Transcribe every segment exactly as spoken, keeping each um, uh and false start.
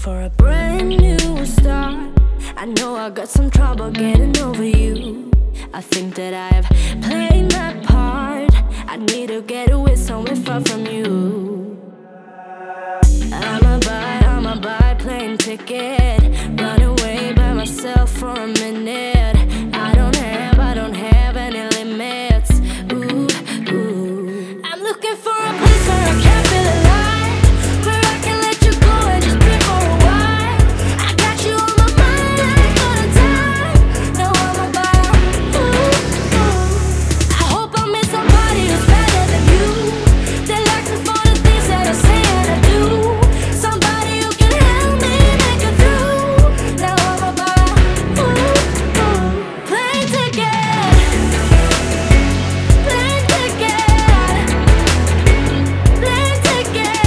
for a brand new start. I know I got some trouble getting over you. I think that I have played my part. I need to get away somewhere far from you. I'ma buy, I'ma buy plane ticket, run away by myself for a minute. I don't have, I don't have any limits. Ooh, ooh. I'm looking for a place where I can feel alive, where I can let you go and just be for a while. I got you on my mind like all the time. Now I'ma buy. Ooh, ooh. I hope I meet somebody who's better than you, that likes me for the things that I say and I do. Somebody who can help me make it through. Now I'ma buy. Ooh, ooh. Plane ticket, plane ticket, plane ticket.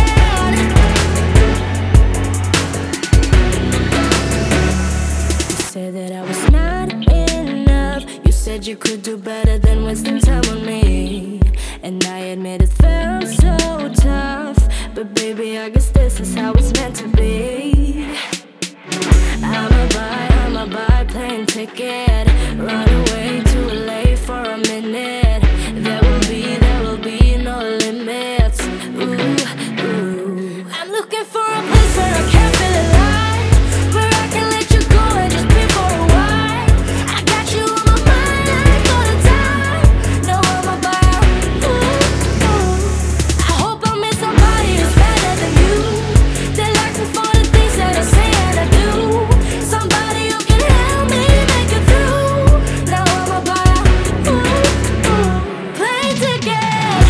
You said that I was not enough. You said you could do better than wasting time on me, and I admit it felt so tough. But baby, I guess this is how it's meant to be. I'ma buy, I'ma buy plane ticket, run away to L A for a minute. There will be, there will be no limits. Ooh, ooh. I'm looking for a place where I can feel alive, where I can let you go and just be for a while. I got you on my mind like all the time. Now I'ma buy. Ooh, ooh. I hope I meet somebody who's better than you, that likes me for the things that I say and I do. Somebody who can help me make it through. Now I'ma buy. Ooh, ooh. Plane ticket,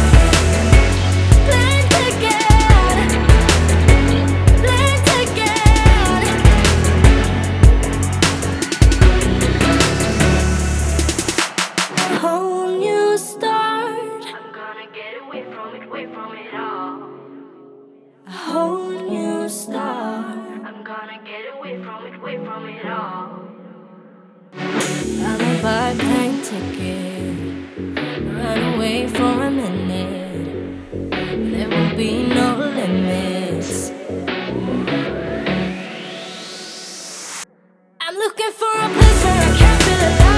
plane ticket, plane ticket. A whole new start. I'm gonna get away from it, away from it all. A whole new start. I'm gonna get away from it, away from it all. I'ma buy a plane ticket, run away for a minute. There will be no limits. I'm looking for a place where I can feel alive.